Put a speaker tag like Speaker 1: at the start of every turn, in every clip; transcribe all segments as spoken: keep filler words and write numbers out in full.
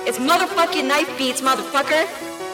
Speaker 1: It's motherfucking knife beats, motherfucker.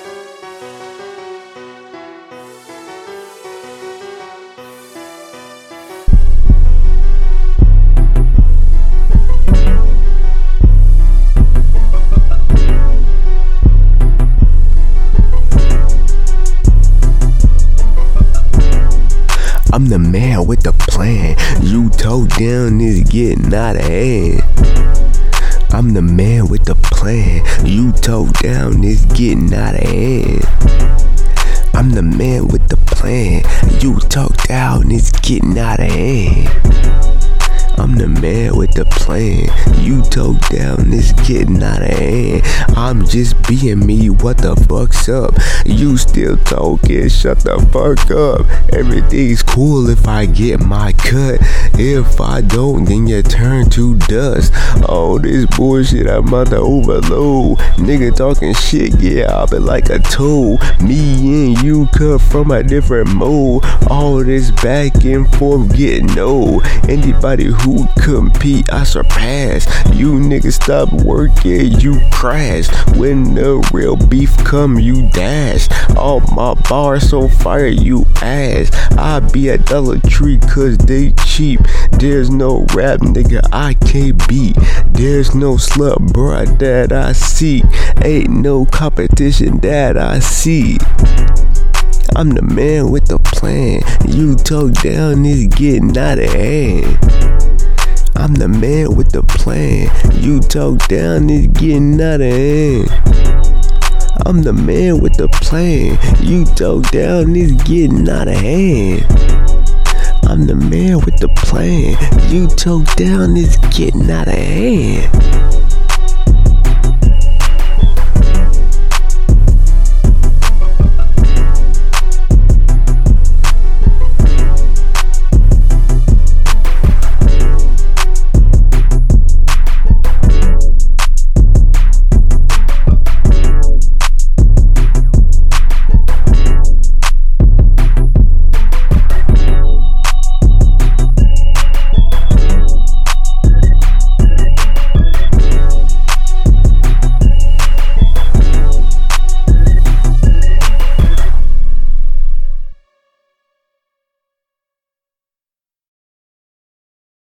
Speaker 2: I'm the man with the plan. You talk down is getting out of hand. I'm the man with the plan. You talk down is getting out of hand. I'm the man with the plan. You talk down is getting out of hand. I'm the man with the plan. You talk down, it's getting out of hand. I'm just being me, what the fuck's up? You still talking, shut the fuck up. Everything's cool if I get my cut. If I don't, then you turn to dust. All this bullshit, I'm about to overload. Nigga talking shit, yeah, I'll be like a toad. Me and you cut from a different mold. All this back and forth getting old. Anybody who Who compete, I surpass. You niggas stop working, you crash. When the real beef come, you dash. All my bars so fire, you ass. I be at Dollar Tree cause they cheap. There's no rap nigga I can't beat. There's no slut bruh that I seek. Ain't no competition that I see. I'm the man with the plan. You talk down, it's getting out of hand. I'm the man with the plan. You talk down, it's getting out of hand. I'm the man with the plan. You talk down, it's getting out of hand. I'm the man with the plan. You talk down, it's getting out of hand.